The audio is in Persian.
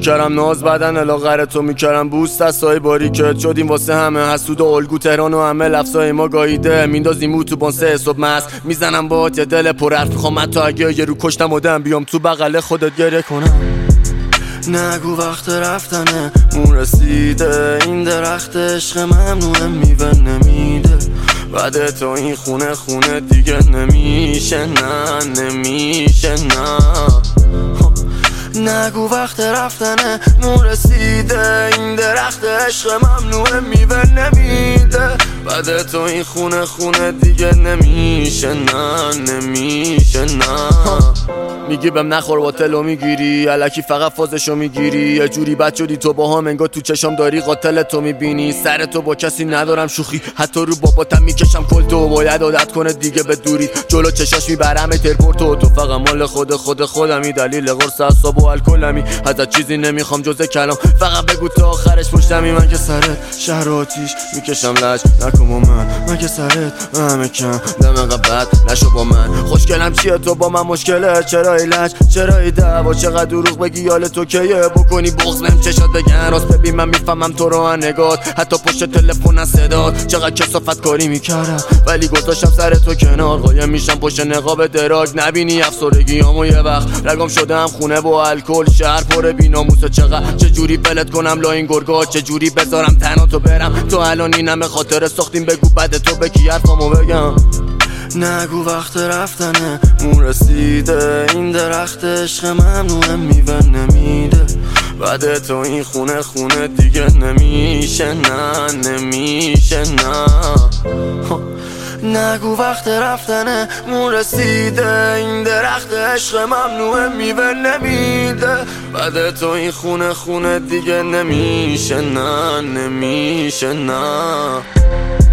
میکردم ناز بدن الاغر تو میکردم بوست دستای باریکت شدیم واسه همه حسود و الگو تهران و همه لفظای ما گاییده میندازیم او تو بانسه حساب مست میزنم باهات یه دل پر حرف میخوام حتی اگه یه رو کشتم آدم بیام تو بغل خودت گریه کنم نگو وقت رفتنه مون رسیده این درخت عشق ممنوعه میوه نمیده بعد تو این خونه دیگه نمیشه نه نمیشه نه نگو وقت رفتنه مون رسیده این درخت عشق ممنوعه میوه نمیده بعد تو این خونه دیگه نمیشه نه نمیشه نه میگی بهم نخور باطلو میگیری الکی فقط فازشو میگیری یه جوری بد شدی تو با هم انگار تو چشام داری قاتل تو میبینی سر تو با کسی ندارم شوخی حتی رو باباتم میکشم کل تو باید عادت کنه دیگه به دوری جلو چشاش میبرم ترپورتو تو فقط مال خودمی دلیل قرص اعصاب و الکلمی ازت چیزی نمیخوام جز کلام فقط بگو تا آخرش پشتمی من که سرت شهر آتیش میکشم لج نکن با من که سرت همه کم دم قبط نشو با من خوشگلم چیه تو با من مشکله چرا لج چرا دعوا چقدر دروغ بگی یال تو کیه بکنی بغض بهم چشات بگن راست ببین من میفهمم تو رو نگات حتی پشت تلفن صدات چقدر کثافت کاری میکردم ولی گذاشتم سر تو کنار قایم میشم پشت نقاب دراگ نبینی افسردگیامو یه وقت رگام شدم خونه با الکل شهر پر بی‌ناموسه چقدر چه جوری ولت کنم لا این گرگا چه جوری بذارم تنها تو برم تو الان اینم خاطر ساختیم بگو بعد تو به کی حرفامو بگم نگو وقت رفتنه مون رسیده این درخت عشق ممنوعه میوه نمیده بعد تو این خونه دیگه نمیشه نه نمیشه نه نگو وقت رفتنه مون رسیده این درخت عشق ممنوعه میوه نمیده بعد تو این خونه دیگه نمیشه نه نمیشه نه